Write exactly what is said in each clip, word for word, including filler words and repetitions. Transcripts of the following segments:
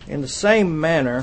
in the same manner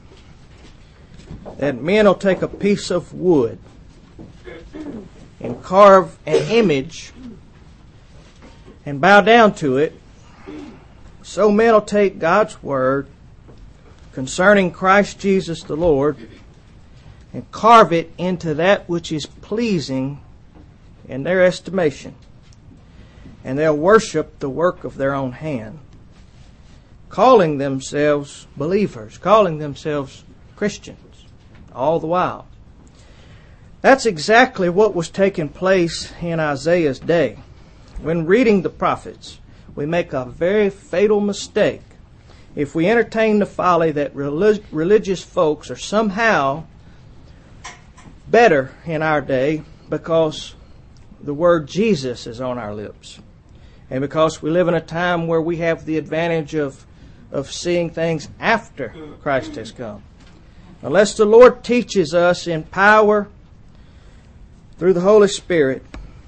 that men will take a piece of wood and carve an image and bow down to it, so men will take God's Word concerning Christ Jesus the Lord and carve it into that which is pleasing in their estimation. And they'll worship the work of their own hand, calling themselves believers, calling themselves Christians, all the while. That's exactly what was taking place in Isaiah's day. When reading the prophets, we make a very fatal mistake if we entertain the folly that relig- religious folks are somehow better in our day because the word Jesus is on our lips, and because we live in a time where we have the advantage of, of seeing things after Christ has come. Unless the Lord teaches us in power through the Holy Spirit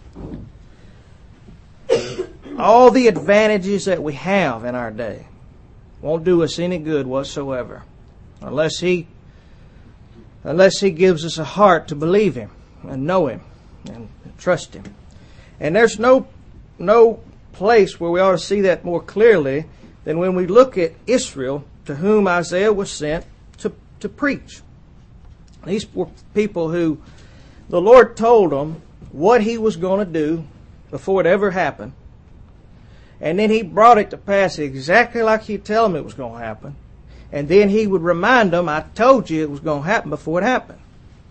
all the advantages that we have in our day won't do us any good whatsoever unless He unless He gives us a heart to believe Him and know Him and trust Him. And there's no no place where we ought to see that more clearly than when we look at Israel, to whom Isaiah was sent to, to preach. These were people who the Lord told them what He was going to do before it ever happened. And then He brought it to pass exactly like He'd tell them it was going to happen. And then He would remind them, I told you it was going to happen before it happened.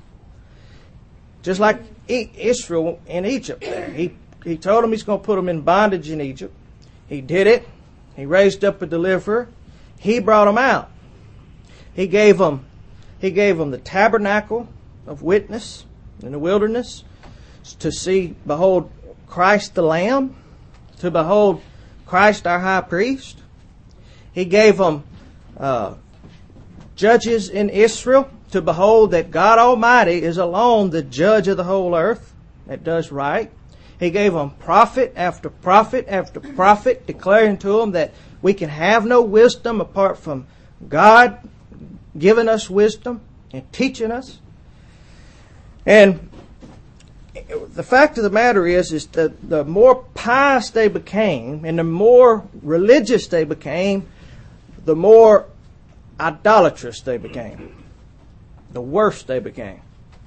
Just like Israel in Egypt there. He, he told them He's going to put them in bondage in Egypt. He did it. He raised up a deliverer. He brought them out. He gave them, he gave them the tabernacle of witness in the wilderness to see, behold, Christ the Lamb, to behold Christ our high priest. He gave them uh, judges in Israel to behold that God Almighty is alone the judge of the whole earth that does right. He gave them prophet after prophet after prophet, declaring to them that we can have no wisdom apart from God giving us wisdom and teaching us. And the fact of the matter is, is that the more pious they became and the more religious they became, the more idolatrous they became. The worse they became.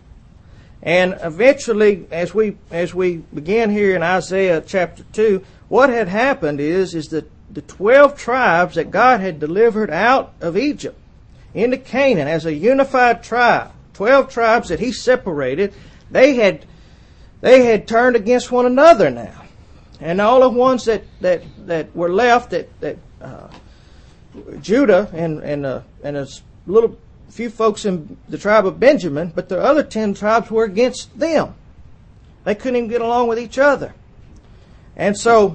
And eventually, as we as we begin here in Isaiah chapter two, what had happened is, is that the twelve tribes that God had delivered out of Egypt into Canaan as a unified tribe, twelve tribes that He separated, they had they had turned against one another now. And all the ones that, that, that were left, that, that uh, Judah and and uh, and a little few folks in the tribe of Benjamin, but the other ten tribes were against them. They couldn't even get along with each other. And so,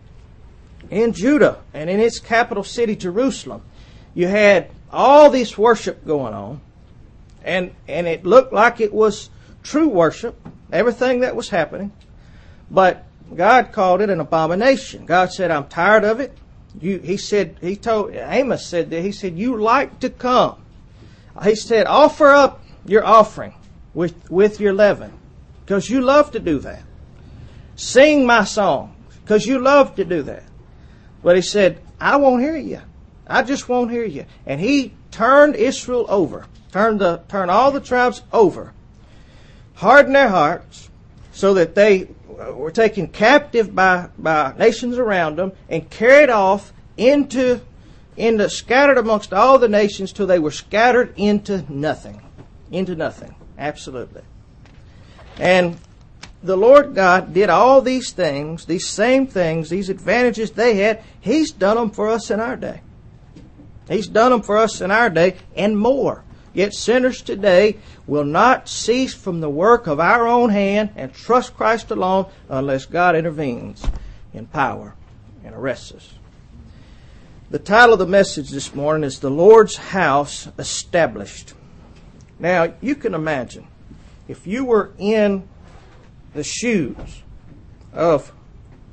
in Judah and in its capital city, Jerusalem, you had all this worship going on, and and it looked like it was true worship, everything that was happening, but God called it an abomination. God said, I'm tired of it. You, he said, he told, Amos said that, he said, you like to come. He said, offer up your offering with, with your leaven, because you love to do that. Sing my songs, because you love to do that. But He said, I won't hear you. I just won't hear you. And He turned Israel over, turned the turned all the tribes over, hardened their hearts, so that they were taken captive by, by nations around them and carried off into into scattered amongst all the nations till they were scattered into nothing. Into nothing. Absolutely. And the Lord God did all these things, these same things, these advantages they had. He's done them for us in our day. He's done them for us in our day and more. Yet sinners today will not cease from the work of our own hand and trust Christ alone unless God intervenes in power and arrests us. The title of the message this morning is The Lord's House Established. Now, you can imagine, if you were in the shoes of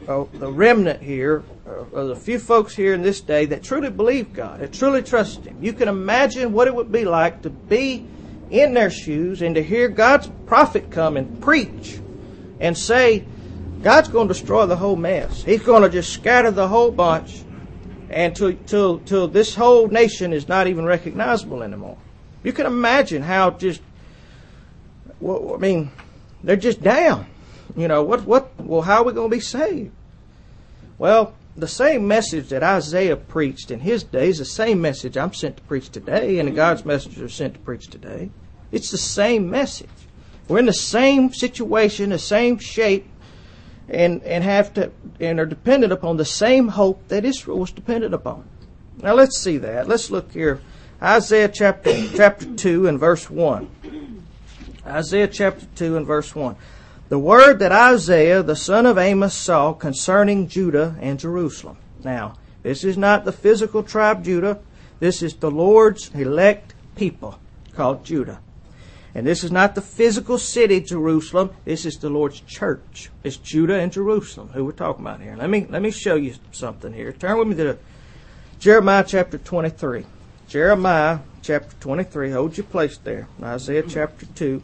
uh, the remnant here, uh, the few folks here in this day that truly believe God, that truly trust Him. You can imagine what it would be like to be in their shoes and to hear God's prophet come and preach and say, God's going to destroy the whole mess. He's going to just scatter the whole bunch, and till, till, till this whole nation is not even recognizable anymore. You can imagine how just, well, I mean, they're just down. You know, what, what, well, how are we going to be saved? Well, the same message that Isaiah preached in his day is the same message I'm sent to preach today, and God's messengers are sent to preach today. It's the same message. We're in the same situation, the same shape, and, and have to, and are dependent upon the same hope that Israel was dependent upon. Now let's see that. Let's look here. Isaiah chapter, chapter two and verse one. Isaiah chapter two and verse one. The word that Isaiah, the son of Amos, saw concerning Judah and Jerusalem. Now, this is not the physical tribe Judah. This is the Lord's elect people called Judah. And this is not the physical city Jerusalem. This is the Lord's church. It's Judah and Jerusalem who we're talking about here. Let me, let me show you something here. Turn with me to Jeremiah chapter twenty-three. Jeremiah chapter twenty-three. Hold your place there. Isaiah chapter two.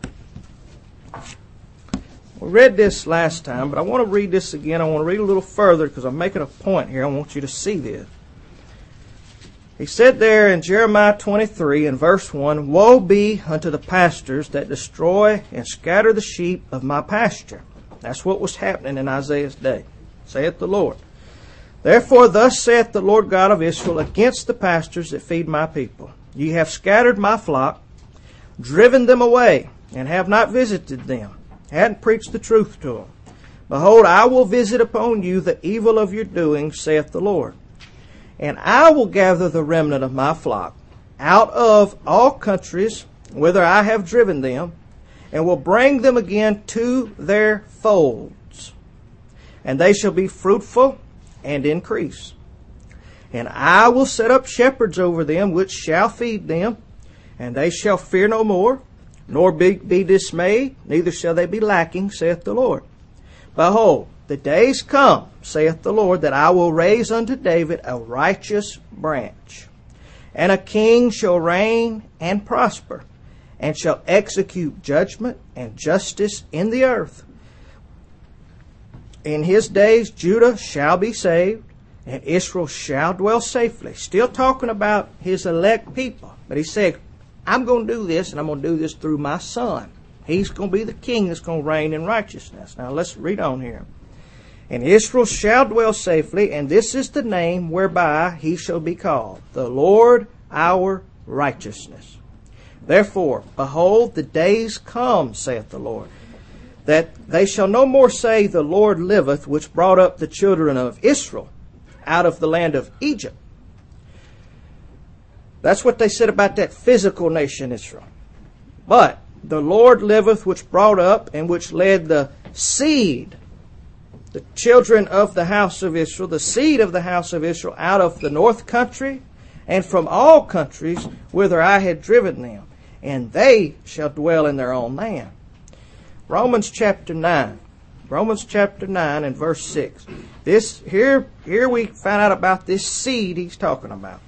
We read this last time, but I want to read this again. I want to read a little further because I'm making a point here. I want you to see this. He said there in Jeremiah twenty-three and verse one, Woe be unto the pastors that destroy and scatter the sheep of my pasture. That's what was happening in Isaiah's day, saith the Lord. Therefore thus saith the Lord God of Israel against the pastors that feed my people. Ye have scattered my flock, driven them away, and have not visited them. Hadn't preached the truth to them. Behold, I will visit upon you the evil of your doings, saith the Lord. And I will gather the remnant of my flock out of all countries whither I have driven them, and will bring them again to their folds. And they shall be fruitful and increase. And I will set up shepherds over them, which shall feed them, and they shall fear no more, nor be, be dismayed, neither shall they be lacking, saith the Lord. Behold, the days come, saith the Lord, that I will raise unto David a righteous branch, and a king shall reign and prosper, and shall execute judgment and justice in the earth. In his days Judah shall be saved, and Israel shall dwell safely. Still talking about his elect people. But he said, I'm going to do this, and I'm going to do this through my son. He's going to be the king that's going to reign in righteousness. Now let's read on here. And Israel shall dwell safely, and this is the name whereby he shall be called, the Lord our righteousness. Therefore, behold, the days come, saith the Lord, that they shall no more say, the Lord liveth, which brought up the children of Israel out of the land of Egypt. That's what they said about that physical nation, Israel. But the Lord liveth, which brought up and which led the seed, the children of the house of Israel, the seed of the house of Israel, out of the north country and from all countries whither I had driven them, and they shall dwell in their own land. Romans chapter nine. Romans chapter nine and verse six. This here here we find out about this seed he's talking about.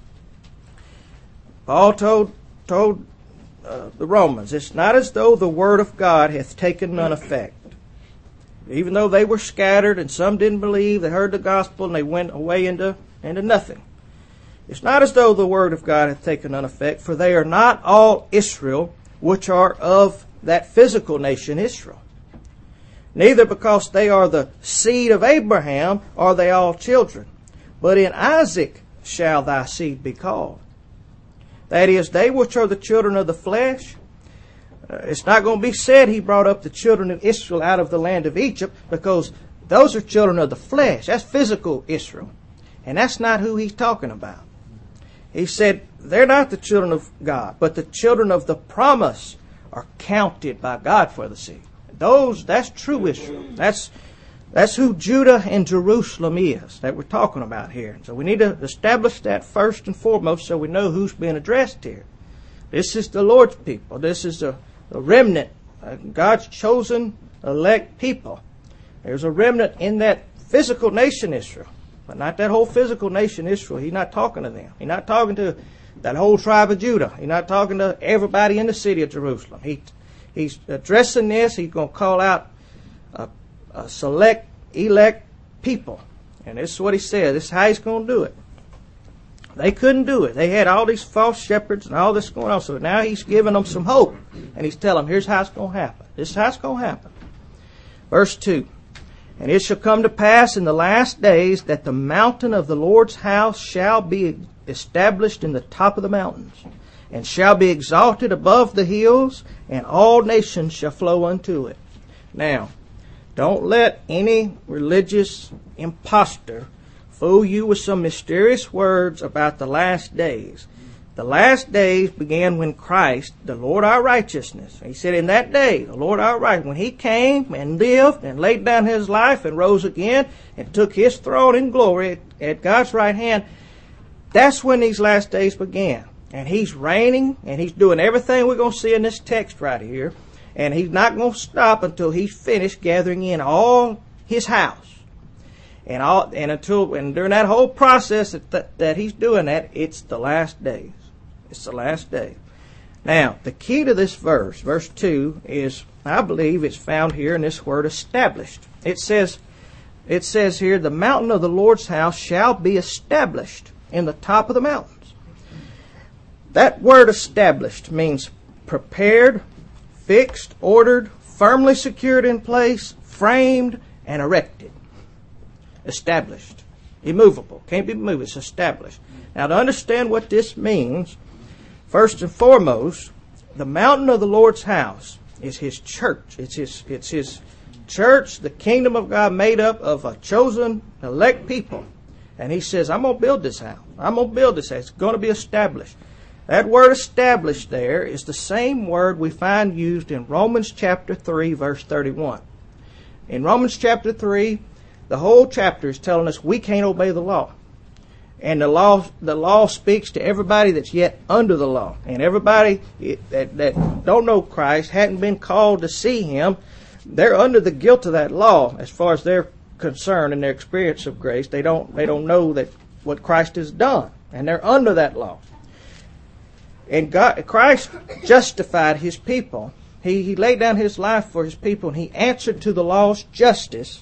Paul told told uh, the Romans, it's not as though the word of God hath taken none effect. Even though they were scattered and some didn't believe, they heard the gospel and they went away into, into nothing. It's not as though the word of God hath taken none effect, for they are not all Israel which are of that physical nation Israel. Neither because they are the seed of Abraham are they all children, but in Isaac shall thy seed be called. That is, they which are the children of the flesh, uh, it's not going to be said he brought up the children of Israel out of the land of Egypt, because those are children of the flesh. That's physical Israel. And that's not who he's talking about. He said they're not the children of God, but the children of the promise are counted by God for the seed. Those, that's true Israel. That's that's who Judah and Jerusalem is that we're talking about here. So we need to establish that first and foremost so we know who's being addressed here. This is the Lord's people. This is the, the remnant, uh, God's chosen elect people There's a remnant in that physical nation Israel, but not that whole physical nation Israel. He's not talking to them. He's not talking to that whole tribe of Judah. He's not talking to everybody in the city of Jerusalem. He, he's addressing this. He's going to call out a, a select, elect people. And this is what he said. This is how he's going to do it. They couldn't do it. They had all these false shepherds and all this going on. So now he's giving them some hope. And he's telling them, here's how it's going to happen. This is how it's going to happen. Verse two. And it shall come to pass in the last days that the mountain of the Lord's house shall be established in the top of the mountains, and shall be exalted above the hills, and all nations shall flow unto it. Now, don't let any religious impostor fool you with some mysterious words about the last days. The last days began when Christ, the Lord our righteousness, he said in that day, the Lord our righteousness, when he came and lived and laid down his life and rose again and took his throne in glory at God's right hand, that's when these last days began. And he's reigning and he's doing everything we're going to see in this text right here. And he's not going to stop until he's finished gathering in all his house. And all, and until, and during that whole process that, that, that he's doing that, it's the last days. It's the last day. Now, the key to this verse, verse two, is, I believe it's found here in this word established. It says, it says here, the mountain of the Lord's house shall be established in the top of the mountains. That word established means prepared, fixed, ordered, firmly secured in place, framed, and erected. Established. Immovable. Can't be moved. It's established. Now, to understand what this means, first and foremost, the mountain of the Lord's house is his church. It's his, it's his church, the kingdom of God made up of a chosen, elect people. And he says, I'm going to build this house. I'm going to build this house. It's going to be established. That word established there is the same word we find used in Romans chapter three, verse thirty-one. In Romans chapter three, the whole chapter is telling us we can't obey the law. And the law, the law speaks to everybody that's yet under the law. And everybody that, that don't know Christ, hadn't been called to see him, they're under the guilt of that law as far as they're concerned in their experience of grace. They don't, they don't know that what Christ has done. And they're under that law. And God, Christ justified his people. He, he laid down his life for his people, and he answered to the law's justice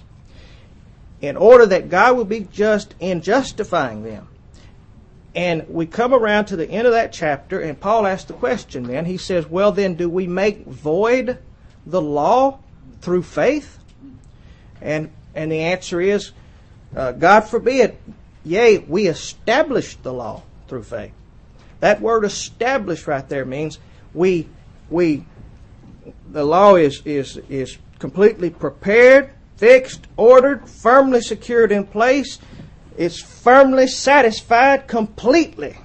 in order that God would be just in justifying them. And we come around to the end of that chapter, and Paul asks the question then. He says, well then, do we make void the law through faith? And and the answer is, uh, God forbid. Yea, we established the law through faith. That word established right there means we we the law is is is completely prepared, fixed, ordered, firmly secured in place. It's firmly satisfied completely.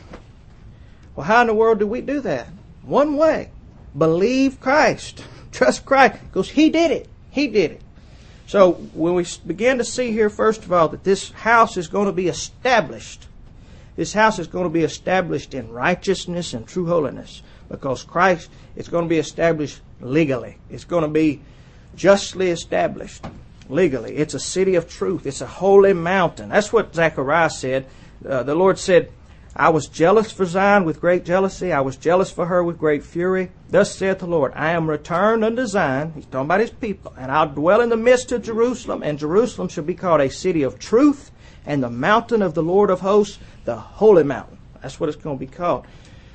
Well, how in the world do we do that? One way. Believe Christ. Trust Christ. Because he did it. He did it. So when we begin to see here, first of all, that this house is going to be established. This house is going to be established in righteousness and true holiness. Because Christ, it's going to be established legally. It's going to be justly established legally. It's a city of truth. It's a holy mountain. That's what Zechariah said. Uh, the Lord said, I was jealous for Zion with great jealousy. I was jealous for her with great fury. Thus saith the Lord, I am returned unto Zion. He's talking about his people. And I'll dwell in the midst of Jerusalem. And Jerusalem shall be called a city of truth, and the mountain of the Lord of hosts, the holy mountain. That's what it's going to be called.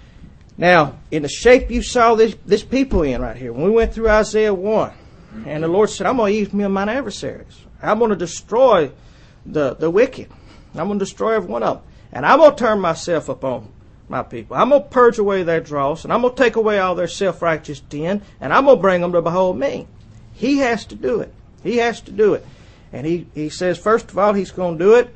Now, in the shape you saw this, this people in right here, when we went through Isaiah one, and the Lord said, I'm going to ease me of mine adversaries. I'm going to destroy the, the wicked. I'm going to destroy every one of them. And I'm going to turn myself upon my people. I'm going to purge away their dross, and I'm going to take away all their self-righteous din, and I'm going to bring them to behold me. He has to do it. He has to do it. And he, he says, first of all, he's going to do it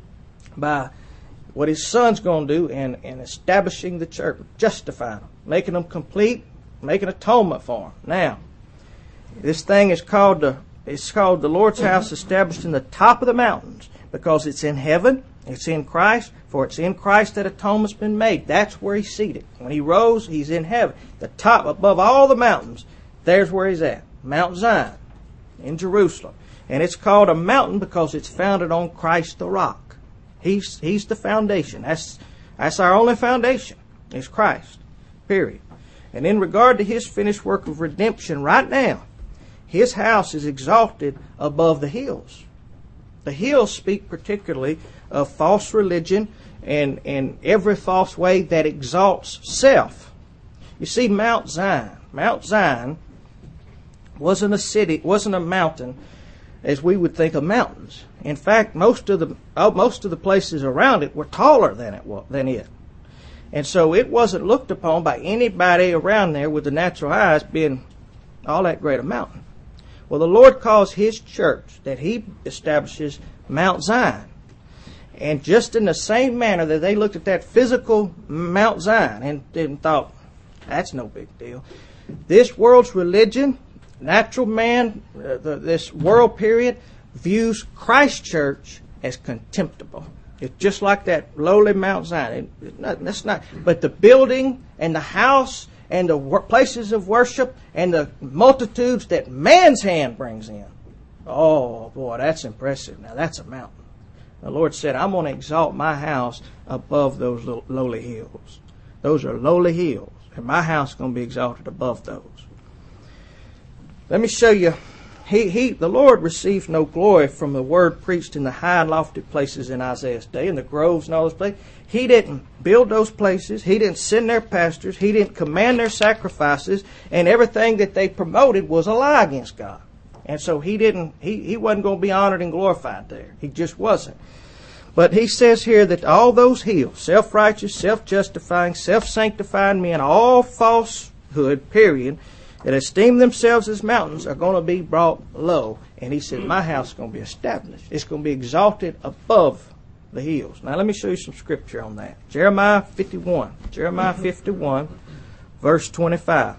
by what his son's going to do in, in establishing the church, justifying them, making them complete, making atonement for them. Now, this thing is called the, it's called the Lord's house established in the top of the mountains because it's in heaven. It's in Christ, for it's in Christ that atonement's been made. That's where he's seated. When he rose, he's in heaven. The top, above all the mountains, there's where he's at. Mount Zion, in Jerusalem. And it's called a mountain because it's founded on Christ the rock. He's He's the foundation. That's that's our only foundation, is Christ. Period. And in regard to His finished work of redemption right now, His house is exalted above the hills. The hills speak particularly of false religion and, and every false way that exalts self. You see, Mount Zion. Mount Zion wasn't a city, wasn't a mountain as we would think of mountains. In fact, most of the oh, most of the places around it were taller than it was, than it. And so it wasn't looked upon by anybody around there with the natural eyes being all that great a mountain. Well, the Lord calls His church that He establishes Mount Zion. And just in the same manner that they looked at that physical Mount Zion and, and thought, that's no big deal. This world's religion, natural man, uh, the, this world period, views Christ church as contemptible. It's just like that lowly Mount Zion. It, it not, that's not. But the building and the house and the wor- places of worship and the multitudes that man's hand brings in. Oh, boy, that's impressive. Now, that's a mountain. The Lord said, I'm going to exalt my house above those lo- lowly hills. Those are lowly hills, and my house is going to be exalted above those. Let me show you. He, he, the Lord received no glory from the word preached in the high and lofty places in Isaiah's day, in the groves and all those places. He didn't build those places. He didn't send their pastors. He didn't command their sacrifices. And everything that they promoted was a lie against God. And so he didn't, he, he wasn't going to be honored and glorified there. He just wasn't. But he says here that all those hills, self-righteous, self-justifying, self-sanctifying men, all falsehood, period, that esteem themselves as mountains are going to be brought low. And he said, my house is going to be established. It's going to be exalted above the hills. Now let me show you some scripture on that. Jeremiah fifty-one. Jeremiah fifty-one, verse twenty-five.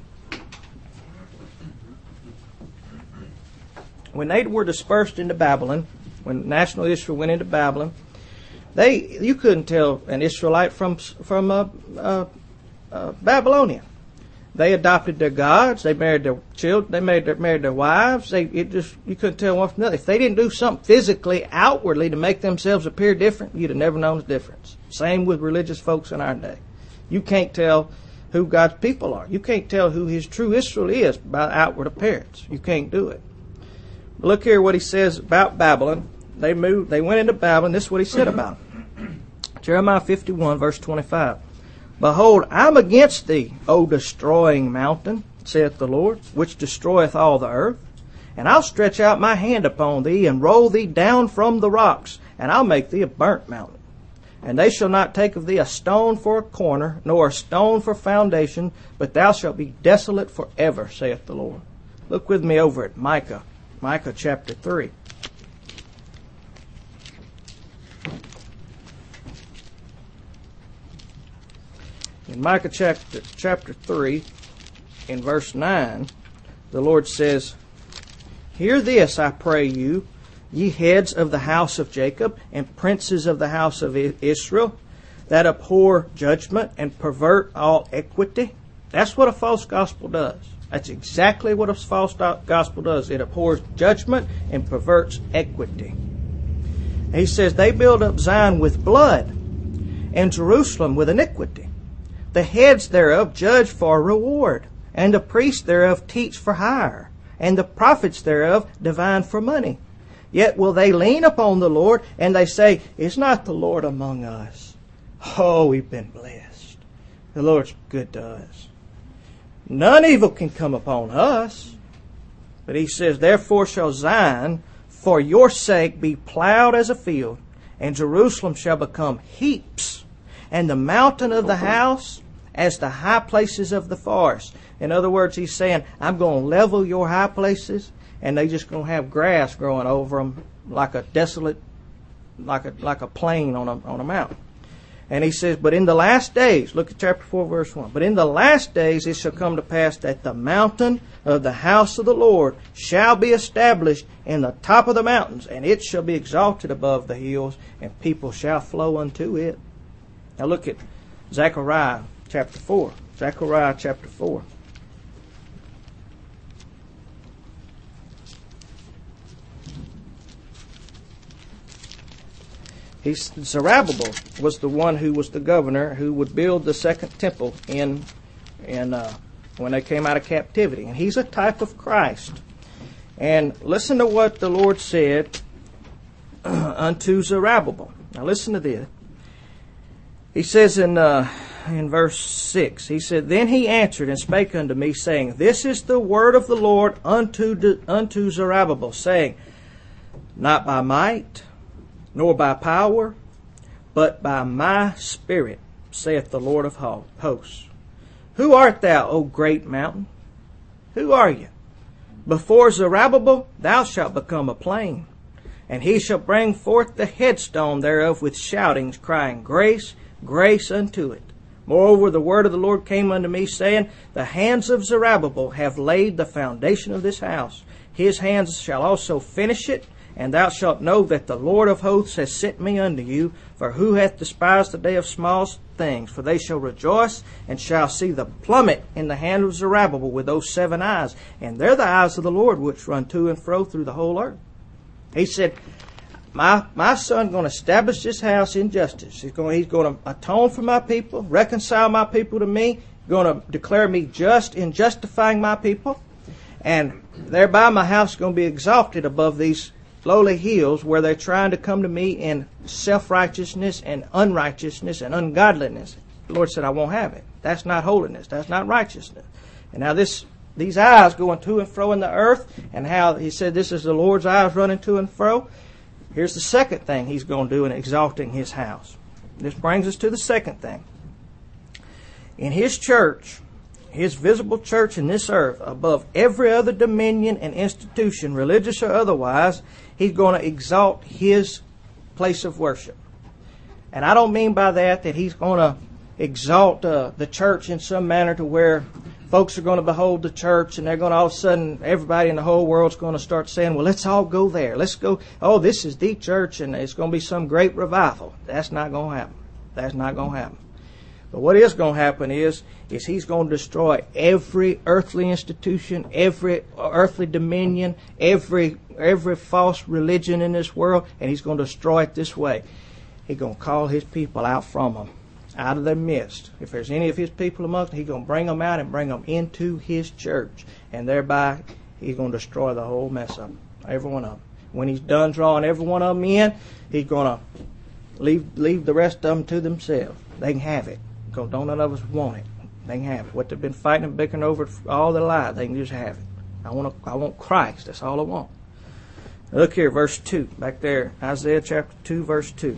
When they were dispersed into Babylon, when national Israel went into Babylon, they you couldn't tell an Israelite from from a, a, a Babylonian. They adopted their gods. They married their children. They married their, married their wives. They it just you couldn't tell one from another. If they didn't do something physically, outwardly, to make themselves appear different, you'd have never known the difference. Same with religious folks in our day. You can't tell who God's people are. You can't tell who His true Israel is by outward appearance. You can't do it. But look here what He says about Babylon. They moved. They went into Babylon. This is what He said about them. Jeremiah fifty-one, verse twenty-five. Behold, I'm against thee, O destroying mountain, saith the Lord, which destroyeth all the earth. And I'll stretch out my hand upon thee, and roll thee down from the rocks, and I'll make thee a burnt mountain. And they shall not take of thee a stone for a corner, nor a stone for foundation, but thou shalt be desolate forever, saith the Lord. Look with me over at Micah, Micah chapter three. In Micah chapter, chapter three, in verse nine, the Lord says, Hear this, I pray you, ye heads of the house of Jacob, and princes of the house of Israel, that abhor judgment and pervert all equity. That's what a false gospel does. That's exactly what a false gospel does. It abhors judgment and perverts equity. He says, they build up Zion with blood, and Jerusalem with iniquity. The heads thereof judge for reward, and the priests thereof teach for hire, and the prophets thereof divine for money. Yet will they lean upon the Lord, and they say, Is not the Lord among us? Oh, we've been blessed. The Lord's good to us. None evil can come upon us. But He says, Therefore shall Zion for your sake be plowed as a field, and Jerusalem shall become heaps, and the mountain of the house as the high places of the forest. In other words, He's saying, I'm going to level your high places, and they're just going to have grass growing over them like a desolate, like a like a plain on a on a mountain. And He says, but in the last days, look at chapter four, verse one. But in the last days it shall come to pass that the mountain of the house of the Lord shall be established in the top of the mountains, and it shall be exalted above the hills, and people shall flow unto it. Now look at Zechariah chapter four. Zechariah chapter four. He's, Zerubbabel was the one who was the governor who would build the second temple in, in uh, when they came out of captivity. And he's a type of Christ. And listen to what the Lord said uh, unto Zerubbabel. Now listen to this. He says in uh, in verse six, he said, Then he answered and spake unto me, saying, This is the word of the Lord unto, unto Zerubbabel, saying, Not by might, nor by power, but by my Spirit, saith the Lord of hosts. Who art thou, O great mountain? Who are you? Before Zerubbabel thou shalt become a plain, and he shall bring forth the headstone thereof with shoutings, crying, Grace, grace unto it. Moreover, the word of the Lord came unto me, saying, The hands of Zerubbabel have laid the foundation of this house. His hands shall also finish it, and thou shalt know that the Lord of hosts has sent me unto you. For who hath despised the day of small things? For they shall rejoice, and shall see the plummet in the hand of Zerubbabel with those seven eyes. And they're the eyes of the Lord, which run to and fro through the whole earth. He said, My my son going to establish this house in justice. He's going, he's going to atone for my people, reconcile my people to me, going to declare me just in justifying my people. And thereby my house is going to be exalted above these lowly hills where they're trying to come to me in self-righteousness and unrighteousness and ungodliness. The Lord said, I won't have it. That's not holiness. That's not righteousness. And now this these eyes going to and fro in the earth, and how he said this is the Lord's eyes running to and fro. Here's the second thing he's going to do in exalting his house. This brings us to the second thing. In his church, his visible church in this earth, above every other dominion and institution, religious or otherwise, he's going to exalt his place of worship. And I don't mean by that that he's going to exalt uh, the church in some manner to where folks are going to behold the church and they're going to all of a sudden, everybody in the whole world's going to start saying, well, let's all go there. Let's go. Oh, this is the church and it's going to be some great revival. That's not going to happen. That's not going to happen. But what is going to happen is, is he's going to destroy every earthly institution, every earthly dominion, every every false religion in this world, and he's going to destroy it this way. He's going to call his people out from them, out of their midst. If there's any of his people amongst them, he's going to bring them out and bring them into his church. And thereby, he's going to destroy the whole mess of them, every one of them. When he's done drawing every one of them in, he's going to leave, leave the rest of them to themselves. They can have it. Because don't none of us want it. They can have it. What they've been fighting and bickering over all their lives, they can just have it. I want to, I want Christ. That's all I want. Look here, verse two. Back there, Isaiah chapter two, verse two.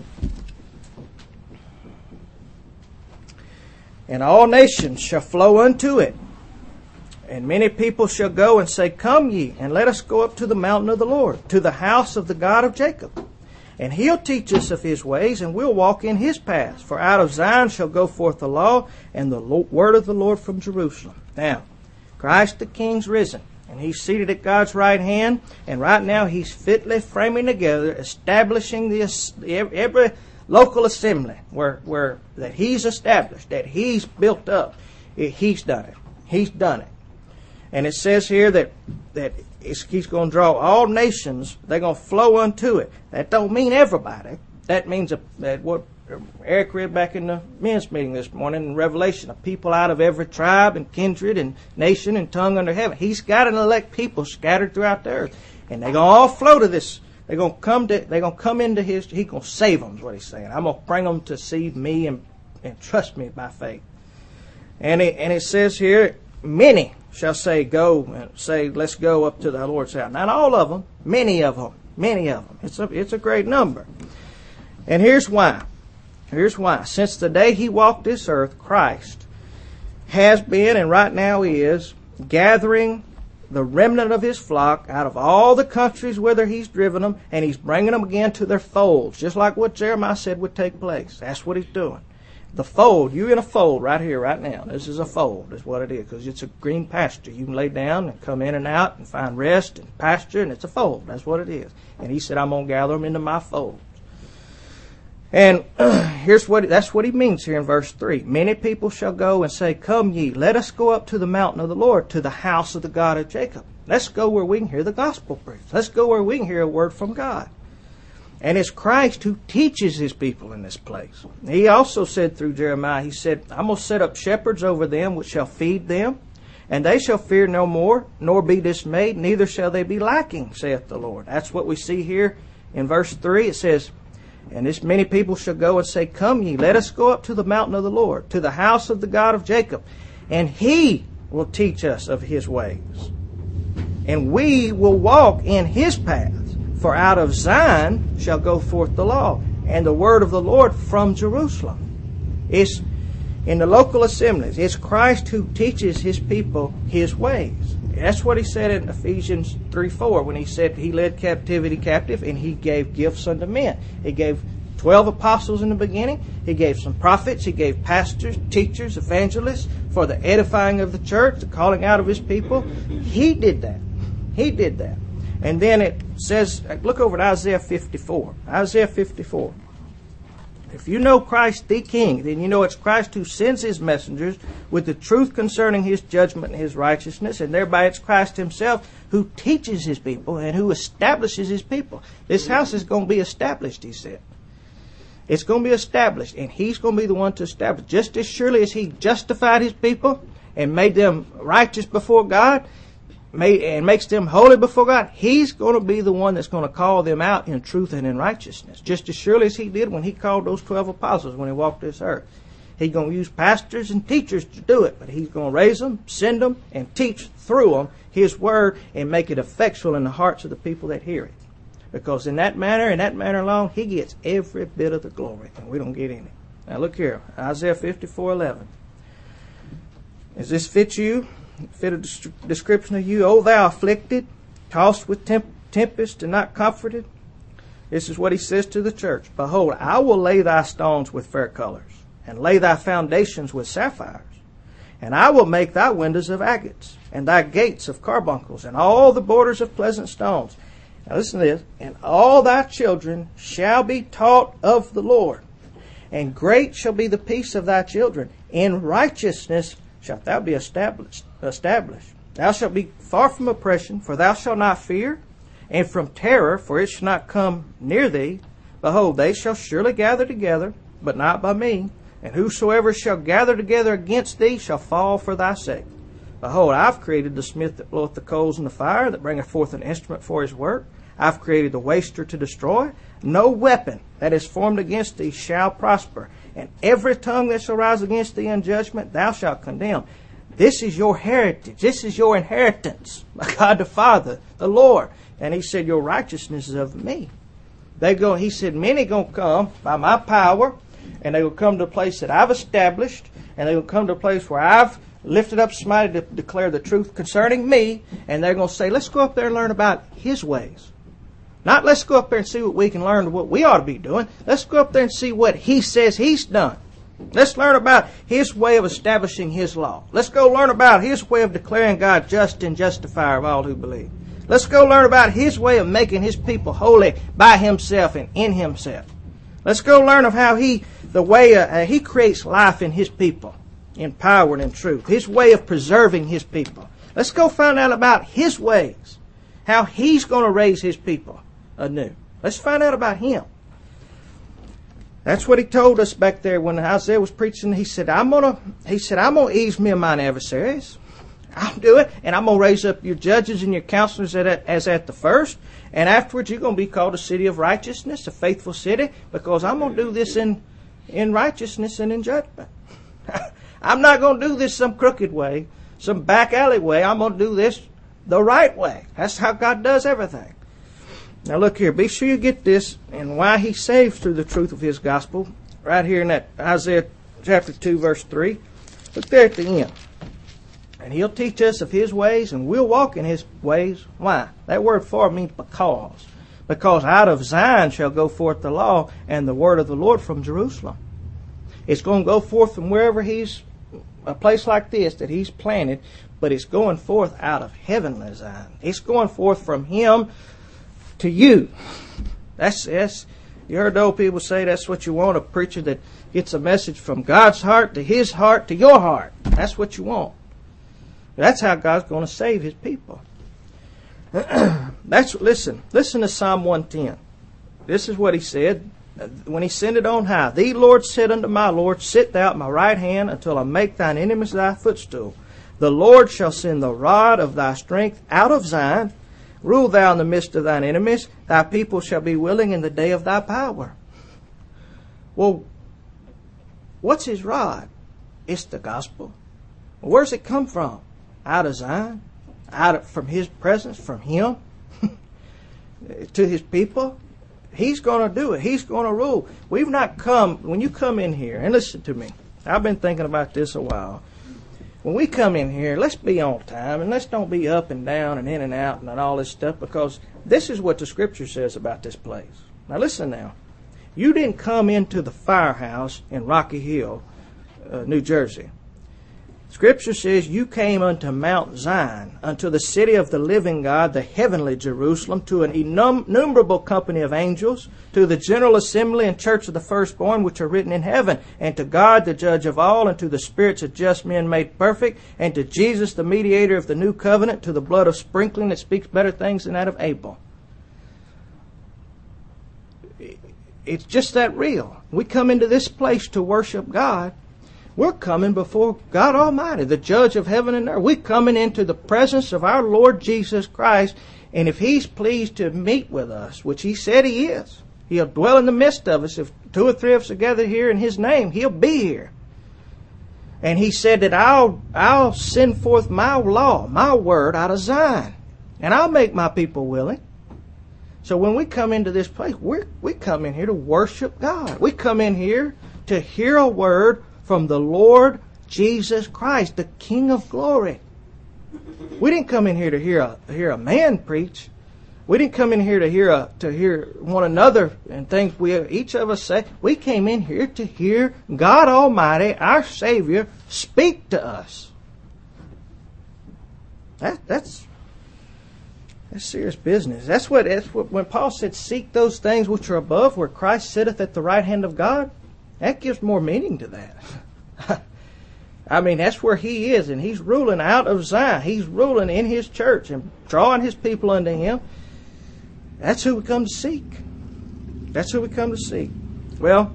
And all nations shall flow unto it. And many people shall go and say, Come ye, and let us go up to the mountain of the Lord, to the house of the God of Jacob. And he'll teach us of his ways, and we'll walk in his paths. For out of Zion shall go forth the law, and the word of the Lord from Jerusalem. Now, Christ the King's risen, and he's seated at God's right hand, and right now he's fitly framing together, establishing the, every local assembly where, where that he's established, that he's built up. He's done it. He's done it. And it says here that that he's going to draw all nations. They're going to flow unto it. That don't mean everybody. That means a, that what Eric read back in the men's meeting this morning in Revelation, a people out of every tribe and kindred and nation and tongue under heaven. He's got an elect people scattered throughout the earth, and they're going to all flow to this. They're going to come to. They're going to come into his. He's going to save them. Is what he's saying. I'm going to bring them to see me and and trust me by faith. And it, and it says here, many shall say, go, and say, let's go up to the Lord's house. Not all of them, many of them, many of them. It's a, it's a great number. And here's why. Here's why. Since the day he walked this earth, Christ has been, and right now is, gathering the remnant of his flock out of all the countries whither he's driven them, and he's bringing them again to their folds, just like what Jeremiah said would take place. That's what he's doing. The fold, you're in a fold right here, right now. This is a fold, is what it is, because it's a green pasture. You can lay down and come in and out and find rest and pasture, and it's a fold. That's what it is. And he said, I'm going to gather them into my folds. And uh, here's what, that's what he means here in verse three. Many people shall go and say, Come ye, let us go up to the mountain of the Lord, to the house of the God of Jacob. Let's go where we can hear the gospel preached. Let's go where we can hear a word from God. And it's Christ who teaches his people in this place. He also said through Jeremiah, he said, I'm going to set up shepherds over them which shall feed them, and they shall fear no more, nor be dismayed, neither shall they be lacking, saith the Lord. That's what we see here in verse three. It says, and this many people shall go and say, come ye, let us go up to the mountain of the Lord, to the house of the God of Jacob, and he will teach us of his ways. And we will walk in his paths. For out of Zion shall go forth the law, and the word of the Lord from Jerusalem. It's in the local assemblies. It's Christ who teaches his people his ways. That's what he said in Ephesians three four when he said he led captivity captive and he gave gifts unto men. He gave twelve apostles in the beginning. He gave some prophets. He gave pastors, teachers, evangelists for the edifying of the church, the calling out of his people. He did that. He did that. And then it says, look over at Isaiah fifty-four. Isaiah fifty-four. If you know Christ the King, then you know it's Christ who sends his messengers with the truth concerning his judgment and his righteousness, and thereby it's Christ himself who teaches his people and who establishes his people. This house is going to be established, he said. It's going to be established, and he's going to be the one to establish. Just as surely as he justified his people and made them righteous before God, Made, and makes them holy before God, he's going to be the one that's going to call them out in truth and in righteousness, just as surely as he did when he called those twelve apostles when he walked this earth. He's going to use pastors and teachers to do it, but he's going to raise them, send them, and teach through them his word and make it effectual in the hearts of the people that hear it. Because in that manner, in that manner alone, he gets every bit of the glory, and we don't get any. Now look here, Isaiah fifty-four eleven. Does this fit you? Fit a description of you, O thou afflicted, tossed with temp- tempest and not comforted? This is what he says to the church. Behold, I will lay thy stones with fair colors, and lay thy foundations with sapphires. And I will make thy windows of agates, and thy gates of carbuncles, and all the borders of pleasant stones. Now listen to this. And all thy children shall be taught of the Lord, and great shall be the peace of thy children. In righteousness shalt thou be established. established. Thou shalt be far from oppression, for thou shalt not fear, and from terror, for it shall not come near thee. Behold, they shall surely gather together, but not by me. And whosoever shall gather together against thee shall fall for thy sake. Behold, I've created the smith that bloweth the coals in the fire, that bringeth forth an instrument for his work. I've created the waster to destroy. No weapon that is formed against thee shall prosper. And every tongue that shall rise against thee in judgment, thou shalt condemn. This is your heritage. This is your inheritance by God the Father, the Lord. And he said, your righteousness is of me. They go. He said, many going to come by my power, and they will come to a place that I've established, and they will come to a place where I've lifted up somebody to declare the truth concerning me, and they're going to say, let's go up there and learn about his ways. Not let's go up there and see what we can learn, what we ought to be doing. Let's go up there and see what he says he's done. Let's learn about his way of establishing his law. Let's go learn about his way of declaring God just and justifier of all who believe. Let's go learn about his way of making his people holy by himself and in himself. Let's go learn of how he, the way uh, he creates life in his people, in power and in truth. His way of preserving his people. Let's go find out about his ways. How he's going to raise his people anew. Let's find out about him. That's what he told us back there when Isaiah was preaching. He said, I'm gonna he said, I'm gonna ease me of mine adversaries. I'll do it, and I'm gonna raise up your judges and your counselors as at the first, and afterwards you're gonna be called a city of righteousness, a faithful city, because I'm gonna do this in in righteousness and in judgment. I'm not gonna do this some crooked way, some back alley way. I'm gonna do this the right way. That's how God does everything. Now look here, be sure you get this and why he saves through the truth of his gospel. Right here in that Isaiah chapter two verse three. Look there at the end. And he'll teach us of his ways and we'll walk in his ways. Why? That word for means because. Because out of Zion shall go forth the law and the word of the Lord from Jerusalem. It's going to go forth from wherever he's, a place like this that he's planted, but it's going forth out of heavenly Zion. It's going forth from him to you. That's, that's, you heard the old people say that's what you want, a preacher that gets a message from God's heart to his heart to your heart. That's what you want. That's how God's going to save his people. That's, listen, listen to Psalm one ten. this is what he said when he ascended on high. Thee, Lord, said unto my Lord, sit thou at my right hand until I make thine enemies thy footstool. The Lord shall send the rod of thy strength out of Zion. Rule thou in the midst of thine enemies. Thy people shall be willing in the day of thy power. Well, what's his rod? It's the gospel. Well, where's it come from? Out of Zion? Out of, from his presence? From him? To his people? He's going to do it. He's going to rule. We've not come, when you come in here, and listen to me. I've been thinking about this a while. When we come in here, let's be on time, and let's don't be up and down and in and out and all this stuff, because this is what the Scripture says about this place. Now listen now. You didn't come into the firehouse in Rocky Hill, uh, New Jersey. Scripture says you came unto Mount Zion, unto the city of the living God, the heavenly Jerusalem, to an innumerable company of angels, to the general assembly and church of the firstborn which are written in heaven, and to God the judge of all, and to the spirits of just men made perfect, and to Jesus the mediator of the new covenant, to the blood of sprinkling that speaks better things than that of Abel. It's just that real. We come into this place to worship God. We're coming before God Almighty, the judge of heaven and earth. We're coming into the presence of our Lord Jesus Christ. And if He's pleased to meet with us, which He said He is, He'll dwell in the midst of us. If two or three of us are gathered here in His name, He'll be here. And He said that I'll, I'll send forth my law, my word out of Zion. And I'll make my people willing. So when we come into this place, we we come in here to worship God. We come in here to hear a word from the Lord Jesus Christ, the King of glory. We didn't come in here to hear a hear a man preach. We didn't come in here to hear a, to hear one another and things we each of us say. We came in here to hear God Almighty, our Savior, speak to us. That that's that's serious business. That's what that's what when Paul said, "Seek those things which are above, where Christ sitteth at the right hand of God." That gives more meaning to that. I mean, that's where He is, and He's ruling out of Zion. He's ruling in His church and drawing His people unto Him. That's who we come to seek. That's who we come to seek. Well,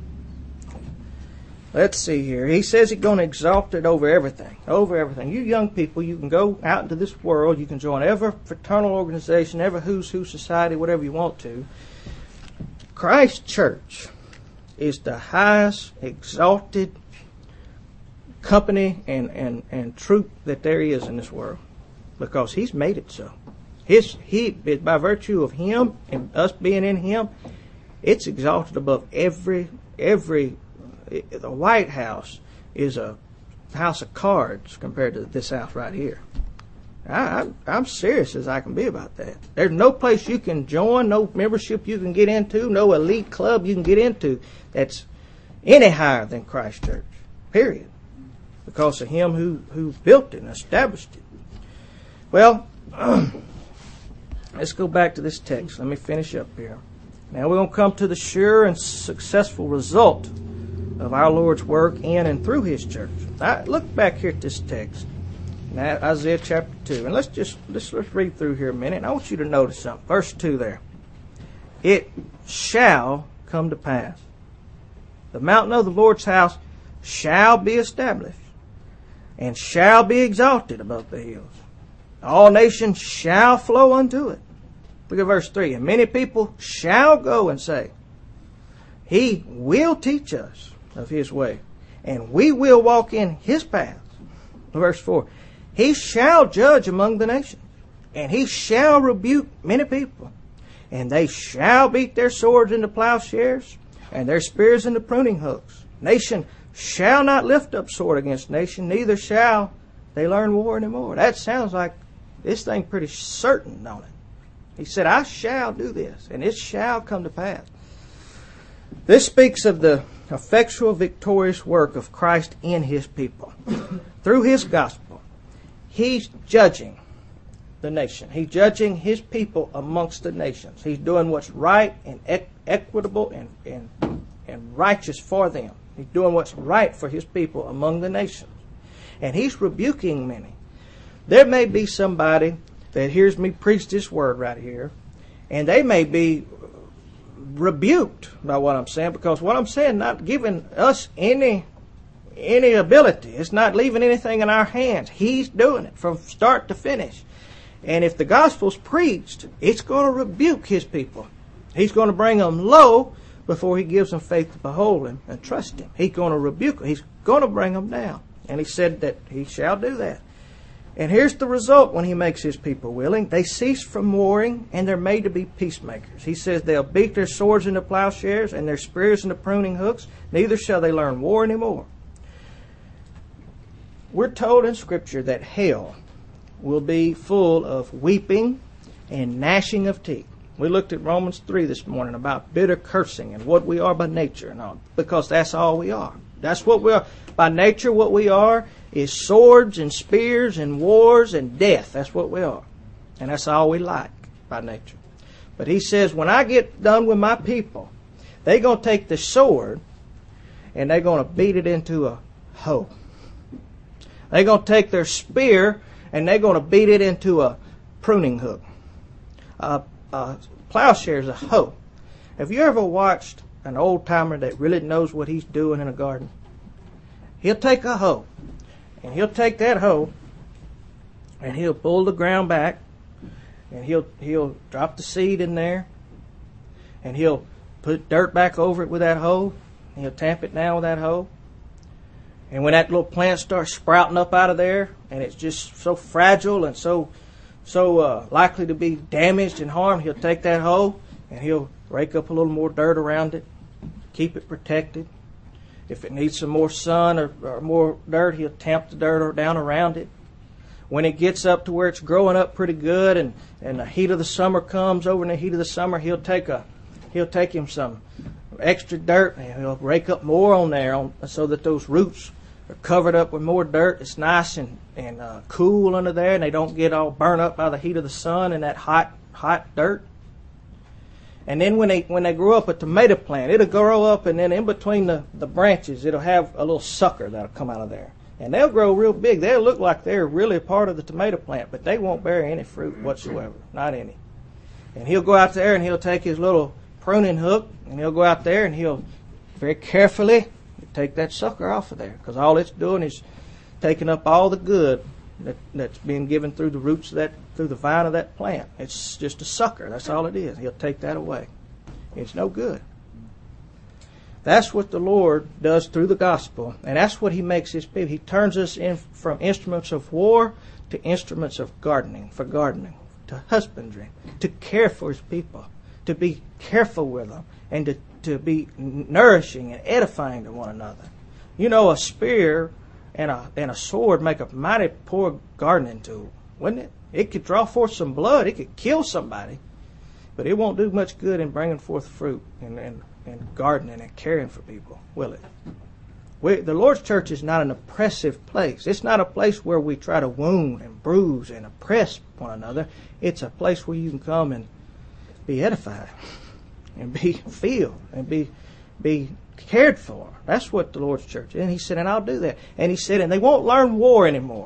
let's see here. He says He's going to exalt it over everything. Over everything. You young people, you can go out into this world. You can join every fraternal organization, every who's who society, whatever you want to. Christ Church is the highest exalted company and, and, and troop that there is in this world, because He's made it so. His He by virtue of Him and us being in Him, it's exalted above every every. The White House is a house of cards compared to this house right here. I, I'm, I'm serious as I can be about that. There's no place you can join, no membership you can get into, no elite club you can get into that's any higher than Christ Church. Period. Because of Him who, who built it and established it. Well, let's go back to this text. Let me finish up here. Now we're going to come to the sure and successful result of our Lord's work in and through His church. Now, look back here at this text. Now, Isaiah chapter two. And let's just let's, let's read through here a minute. And I want you to notice something. Verse two there. It shall come to pass. The mountain of the Lord's house shall be established and shall be exalted above the hills. All nations shall flow unto it. Look at verse three. And many people shall go and say, He will teach us of His way, and we will walk in His paths. Verse four. He shall judge among the nations, and He shall rebuke many people, and they shall beat their swords into plowshares, and their spears into pruning hooks. Nation shall not lift up sword against nation, neither shall they learn war anymore. That sounds like this thing pretty certain, don't it? He said, I shall do this, and it shall come to pass. This speaks of the effectual, victorious work of Christ in His people. Through His gospel, He's judging the nation. He's judging His people amongst the nations. He's doing what's right and equ- equitable and, and, and righteous for them. He's doing what's right for His people among the nations. And He's rebuking many. There may be somebody that hears me preach this word right here, and they may be rebuked by what I'm saying, because what I'm saying not giving us any any ability. It's not leaving anything in our hands. He's doing it from start to finish. And if the gospel's preached, it's going to rebuke his people. He's going to bring them low before he gives them faith to behold him and trust him. He's going to rebuke them. He's going to bring them down. And he said that he shall do that. And here's the result when he makes his people willing. They cease from warring, and they're made to be peacemakers. He says they'll beat their swords into plowshares and their spears into pruning hooks. Neither shall they learn war anymore. We're told in Scripture that hell will be full of weeping and gnashing of teeth. We looked at Romans three this morning about bitter cursing and what we are by nature and all, because that's all we are. That's what we are. By nature, what we are is swords and spears and wars and death. That's what we are. And that's all we like by nature. But he says, when I get done with my people, they're going to take the sword and they're going to beat it into a hoe. They're going to take their spear and they're going to beat it into a pruning hook. A, a plowshare is a hoe. Have you ever watched an old timer that really knows what he's doing in a garden? He'll take a hoe, and he'll take that hoe, and he'll pull the ground back, and he'll he'll drop the seed in there, and he'll put dirt back over it with that hoe, and he'll tamp it down with that hoe. And when that little plant starts sprouting up out of there, and it's just so fragile and so so uh, likely to be damaged and harmed, he'll take that hoe and he'll rake up a little more dirt around it, keep it protected. If it needs some more sun or, or more dirt, he'll tamp the dirt down around it. When it gets up to where it's growing up pretty good, and, and the heat of the summer comes, over in the heat of the summer, he'll take a he'll take him some extra dirt and he'll rake up more on there, on, so that those roots are covered up with more dirt. It's nice and and uh, cool under there, and they don't get all burnt up by the heat of the sun and that hot hot dirt. And then when they when they grow up a tomato plant, it'll grow up, and then in between the, the branches, it'll have a little sucker that'll come out of there. And they'll grow real big. They'll look like they're really a part of the tomato plant, but they won't bear any fruit whatsoever. Not any. And he'll go out there and he'll take his little pruning hook, and he'll go out there and he'll very carefully take that sucker off of there, because all it's doing is taking up all the good that, that's being given through the roots of that, through the vine of that plant. It's just a sucker. That's all it is. He'll take that away. It's no good. That's what the Lord does through the gospel, and that's what he makes his people. He turns us in from instruments of war to instruments of gardening, for gardening, to husbandry, to care for his people, to be careful with them, and to, to be nourishing and edifying to one another. You know, a spear and a and a sword make a mighty poor gardening tool, wouldn't it? It could draw forth some blood. It could kill somebody, but it won't do much good in bringing forth fruit and, and, and gardening and caring for people, will it? We, the Lord's church is not an oppressive place. It's not a place where we try to wound and bruise and oppress one another. It's a place where you can come and be edified and be filled and be be cared for. That's what the Lord's church is. And he said, and I'll do that. And he said, and they won't learn war anymore.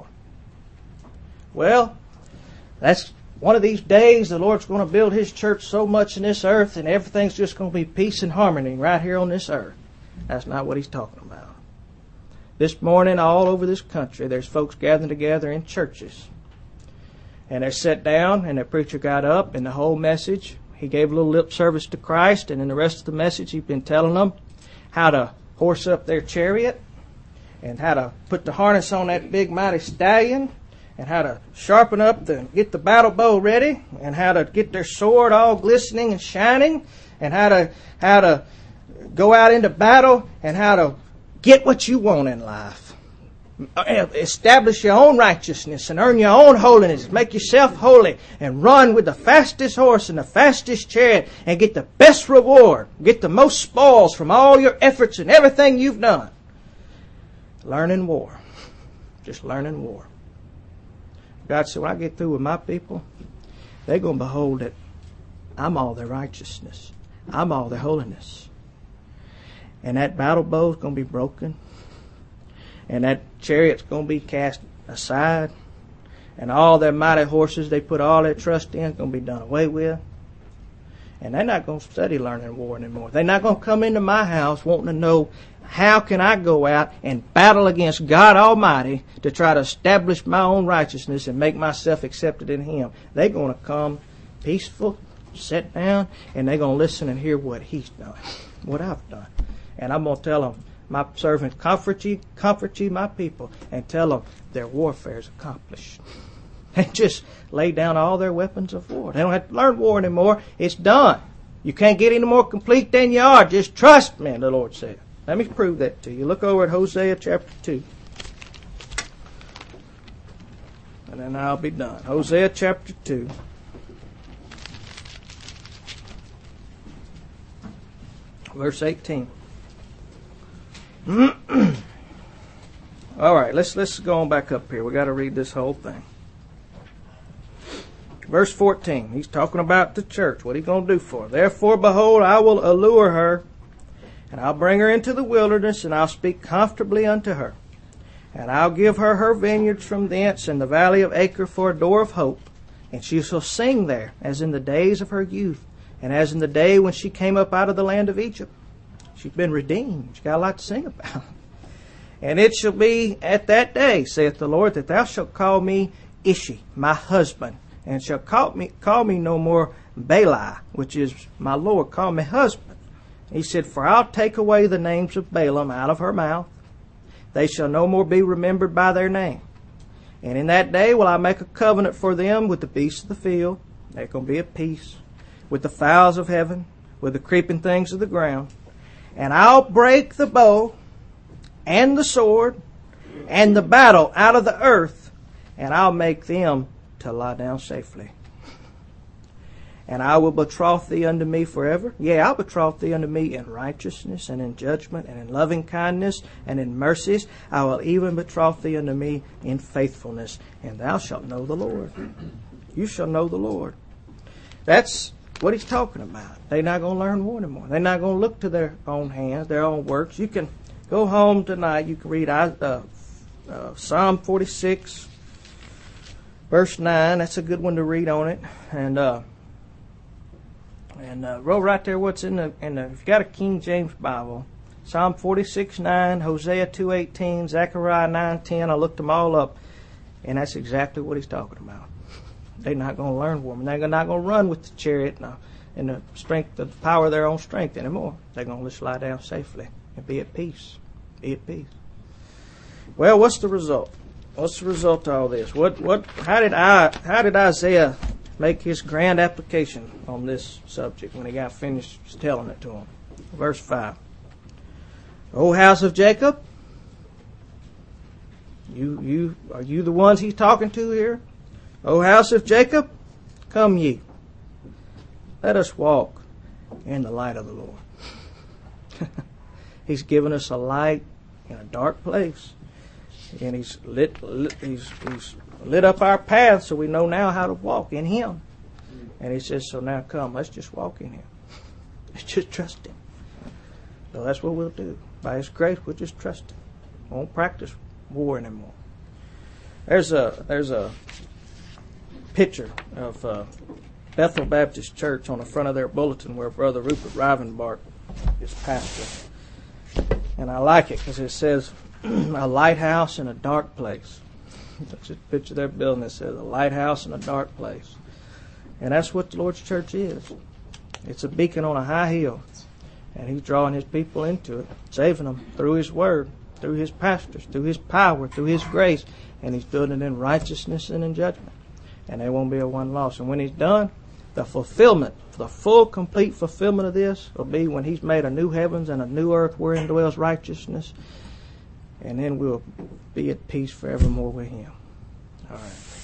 Well, that's one of these days the Lord's going to build his church so much in this earth, and everything's just going to be peace and harmony right here on this earth. That's not what he's talking about. This morning, all over this country, there's folks gathering together in churches. And they're sat down, and the preacher got up, and the whole message, he gave a little lip service to Christ, and in the rest of the message, he's been telling them how to horse up their chariot, and how to put the harness on that big mighty stallion, and how to sharpen up the, get the battle bow ready, and how to get their sword all glistening and shining, and how to, how to go out into battle, and how to get what you want in life. Establish your own righteousness and earn your own holiness. Make yourself holy and run with the fastest horse and the fastest chariot and get the best reward. Get the most spoils from all your efforts and everything you've done. Learning war. Just learning war. God said, when I get through with my people, they're going to behold that I'm all their righteousness. I'm all their holiness. And that battle bow is going to be broken. And that chariot's going to be cast aside. And all their mighty horses they put all their trust in is going to be done away with. And they're not going to study learning war anymore. They're not going to come into my house wanting to know how can I go out and battle against God Almighty to try to establish my own righteousness and make myself accepted in Him. They're going to come peaceful, sit down, and they're going to listen and hear what He's done, what I've done. And I'm going to tell them, my servant, comfort ye, comfort ye my people, and tell them their warfare is accomplished. And just lay down all their weapons of war. They don't have to learn war anymore. It's done. You can't get any more complete than you are. Just trust me, the Lord said. Let me prove that to you. Look over at Hosea chapter two. And then I'll be done. Hosea chapter two. Verse eighteen. All right, let's let's go on back up here. We got to read this whole thing. Verse fourteen. He's talking about the church. What are you going to do for her? Therefore, behold, I will allure her, and I'll bring her into the wilderness, and I'll speak comfortably unto her. And I'll give her her vineyards from thence, and the valley of Acre for a door of hope. And she shall sing there, as in the days of her youth, and as in the day when she came up out of the land of Egypt. She's been redeemed. She's got a lot to sing about. And it shall be at that day, saith the Lord, that thou shalt call me Ishi, my husband, and shalt call me call me no more Bali, which is my Lord, call me husband. He said, for I'll take away the names of Balaam out of her mouth. They shall no more be remembered by their name. And in that day will I make a covenant for them with the beasts of the field. They're going to be at peace. With the fowls of heaven, with the creeping things of the ground. And I'll break the bow and the sword and the battle out of the earth, and I'll make them to lie down safely. And I will betroth thee unto me forever. Yea, I'll betroth thee unto me in righteousness and in judgment and in loving kindness and in mercies. I will even betroth thee unto me in faithfulness, and thou shalt know the Lord. You shall know the Lord. That's what he's talking about. They're not going to learn war anymore. They're not going to look to their own hands, their own works. You can go home tonight. You can read uh, uh, Psalm forty-six, verse nine. That's a good one to read on it. And uh, and uh, roll right there what's in the, in the, if you got a King James Bible, Psalm forty-six nine, Hosea two eighteen, Zechariah nine ten. I looked them all up, and that's exactly what he's talking about. They're not going to learn war. They're not going to run with the chariot and, and the strength, the power of their own strength anymore. They're going to just lie down safely and be at peace. Be at peace. Well, what's the result? What's the result of all this? What? What? How did I? How did Isaiah make his grand application on this subject when he got finished telling it to him? Verse five. O house of Jacob, you you are you the ones he's talking to here? O house of Jacob, come ye. Let us walk in the light of the Lord. He's given us a light in a dark place. And he's lit, lit he's, he's lit up our path so we know now how to walk in Him. And he says, so now come, let's just walk in Him. Let's just trust Him. So that's what we'll do. By His grace, we'll just trust Him. We won't practice war anymore. There's a there's a picture of uh, Bethel Baptist Church on the front of their bulletin where Brother Rupert Rivenbark is pastor. And I like it because it says, a lighthouse in a dark place. That's a picture of their building that says, a lighthouse in a dark place. And that's what the Lord's church is. It's a beacon on a high hill. And He's drawing His people into it, saving them through His Word, through His pastors, through His power, through His grace. And He's building it in righteousness and in judgment. And there won't be a one loss. And when He's done, the fulfillment, the full, complete fulfillment of this will be when He's made a new heavens and a new earth wherein dwells righteousness. And then we'll be at peace forevermore with Him. All right.